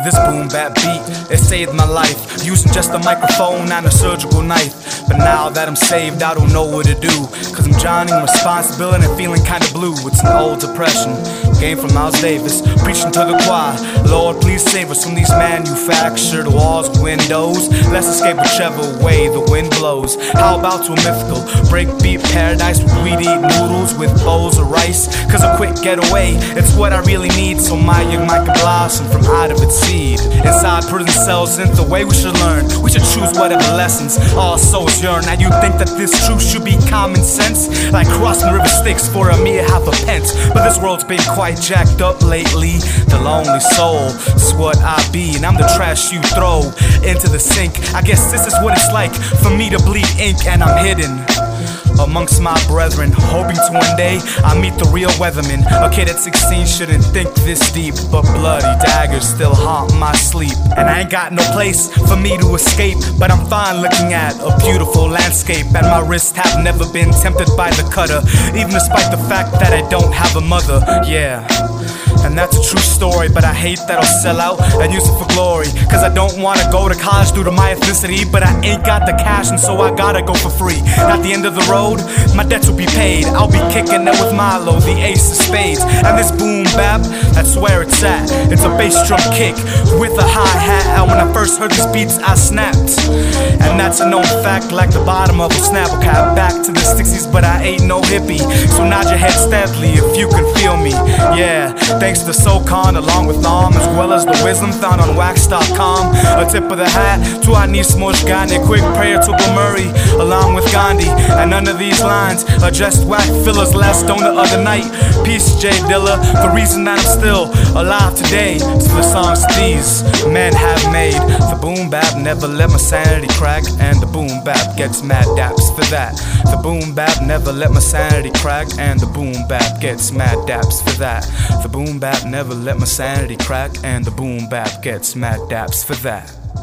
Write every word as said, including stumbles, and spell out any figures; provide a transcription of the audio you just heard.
This boom bap beat, it saved my life, using just a microphone and a surgical knife. But now that I'm saved, I don't know what to do, cause I'm drowning in responsibility and feeling kinda blue. It's an old depression, came from Miles Davis, preaching to the choir. Lord, please save us from these manufactured walls, windows. Let's escape whichever way the wind blows. How about to a mythical breakbeat paradise where we'd eat noodles with bowls of rice? Cause a quick getaway, it's what I really need, so my young mind can blossom from out of its seed. Inside prison cells isn't the way we should learn. We should choose whatever lessons our souls yearn. Now you think that this truth should be common sense, like crossing the river Styx for a mere half a pence. But this world's been quite jacked up lately. The lonely soul is what I be, and I'm the trash you throw into the sink. I guess this is what it's like for me to bleed ink, and I'm hidden amongst my brethren, hoping to one day I meet the real weatherman. A kid at sixteen shouldn't think this deep, but bloody daggers still haunt my sleep. And I ain't got no place for me to escape, but I'm fine looking at a beautiful landscape. And my wrists have never been tempted by the cutter, even despite the fact that I don't have a mother. Yeah, and that's a true story, but I hate that I'll sell out and use it for glory. Cause I don't wanna go to college due to my ethnicity, but I ain't got the cash and so I gotta go for free. At the end of the road, my debts will be paid. I'll be kicking it with Milo, the ace of spades. And this boom bap, that's where it's at. It's a bass drum kick with a hi-hat. And when I first heard these beats, I snapped. And that's a known fact, like the bottom of a Snapple cap. Back to the sixties, but I ain't no hippie, so nod your head steadily if you can feel me. Yeah, thanks to SoCon along with Nom, as well as the wisdom found on wax dot com. A tip of the hat to Anismo Gandhi, a quick prayer to Bill Murray along with Gandhi. And none of these lines are just whack fillers. Last on the other night, peace Jay Dilla. The reason that I'm still alive today is for the songs these men have made. The boom bap never let my sanity crack, and the boom bap gets mad daps for that. The boom bap never let my sanity crack, and the boom bap gets mad daps for that. The boom bap never let my sanity crack, and the boom bap gets mad daps for that.